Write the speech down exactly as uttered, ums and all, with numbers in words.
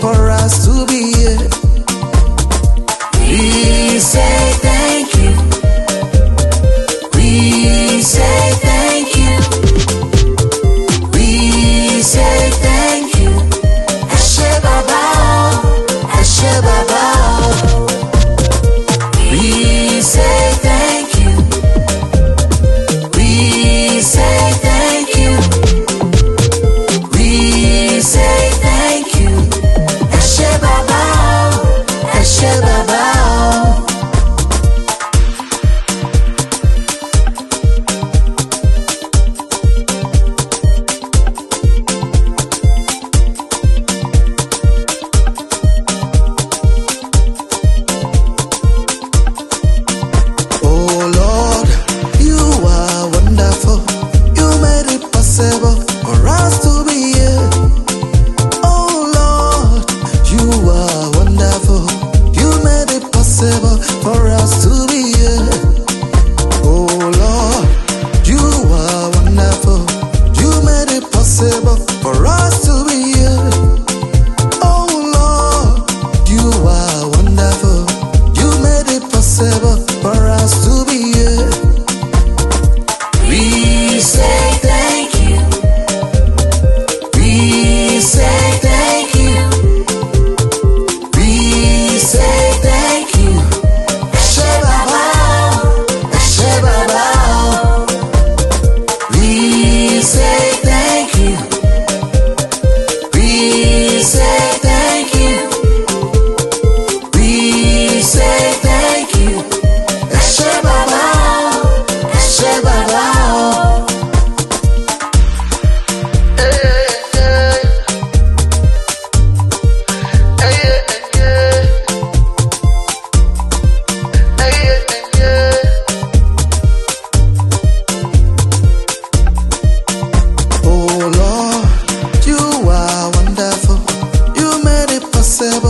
for us to be here. We say thank you. We say thank you. We say thank you. Eshe Baba, Eshe Baba. We say thank you. We say thank you. We say thank you. Eshe Baba, Eshe Baba. For us to be here, oh Lord, you are wonderful. You made it possible for us to be here. Oh Lord, you are wonderful. You made it possible for us to be here. Oh Lord, you are wonderful. You made it possible for us to be here. We say thank you. We say thank you. We say thank you. Eshe Baba, Eshe Baba. We say thank you. We say thank you. We say thank you. Eshe Baba, Eshe Baba. Oh Lord, you are wonderful. You made it possible